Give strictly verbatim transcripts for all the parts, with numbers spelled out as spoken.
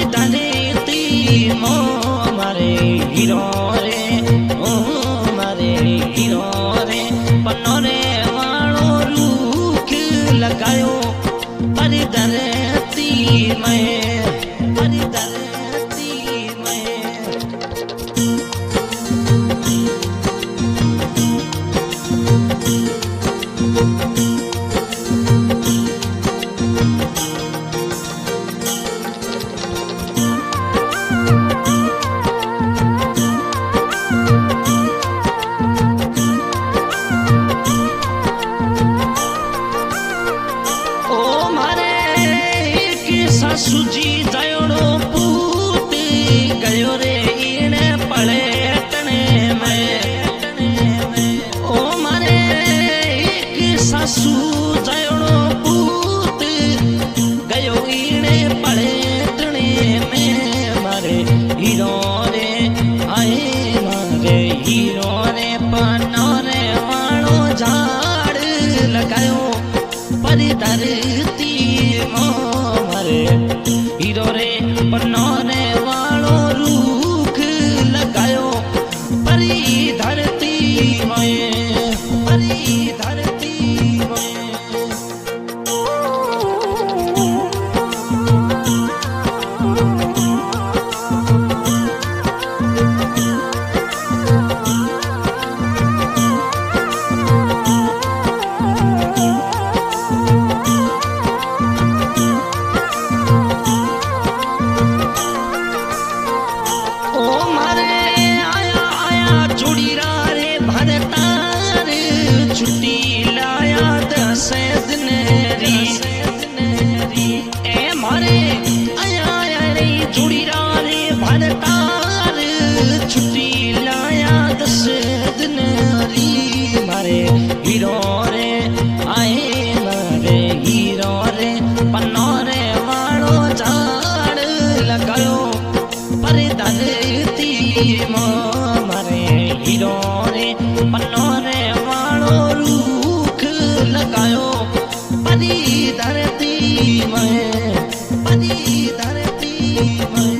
धरती मो मारे हीरो रे ओ मारे हीरो रे पनोरे वालो रूख लगायो पर धरती में पर धरती में। सुजी जयोड़ो पूत गयो रे इने पलटने में ओ मारे एक सासू जयोड़ो पूत गयो इने पलटने में मारे हीरो रे आए मारे हीरो रे पनोरे वालो झाड़ लगायो पर धरती हीरो रे पनोरे वालो रूख लगायो परी धरती में परी धरती में। छुट्टी लाया दस दिन री ए मारे आया आया रे जुड़ी रे भरतार छुट्टी लाया दस दिन री मारे हीरो रे आए मारे हीरो रे पनोरे वालो झाड़ लगायो पर धरती मारे हीरो रे पनोरे रूख लगायो परी धरती में परी धरती में।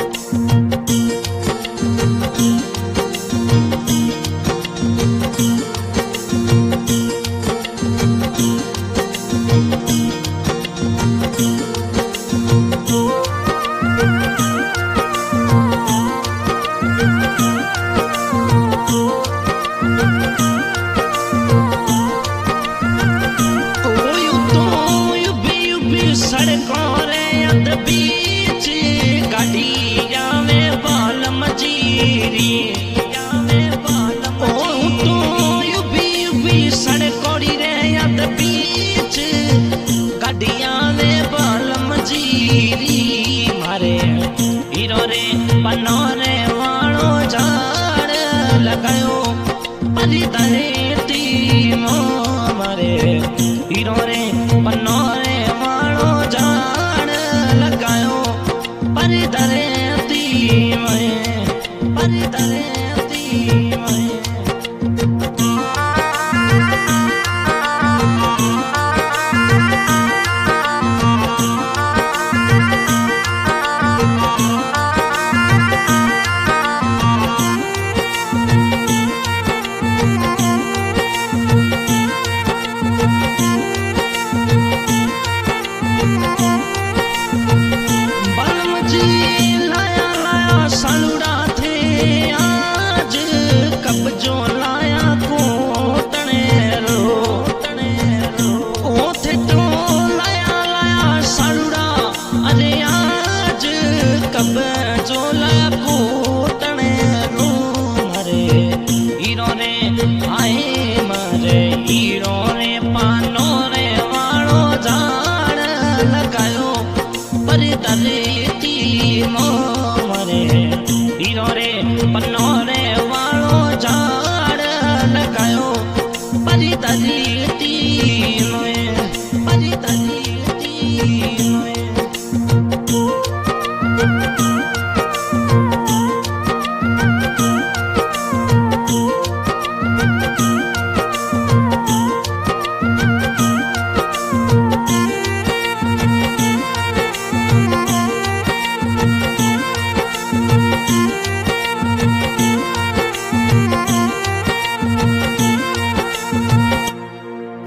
सड़कों रे अद बीच गाड़िया में बालम जीरी ओ तो युबी युबी सड़कों रे अद बीच गाड़िया में बालम जीरी मारे हीरो रे पनोरे वालो झाड़ लगायो परी धरती मारे हीरो रे पनोरे पर धरती में पर धरती में। जो लाया को तने रो तने रो ओथे तो लाया लाया सालुड़ा अरे आज कब जो लाया को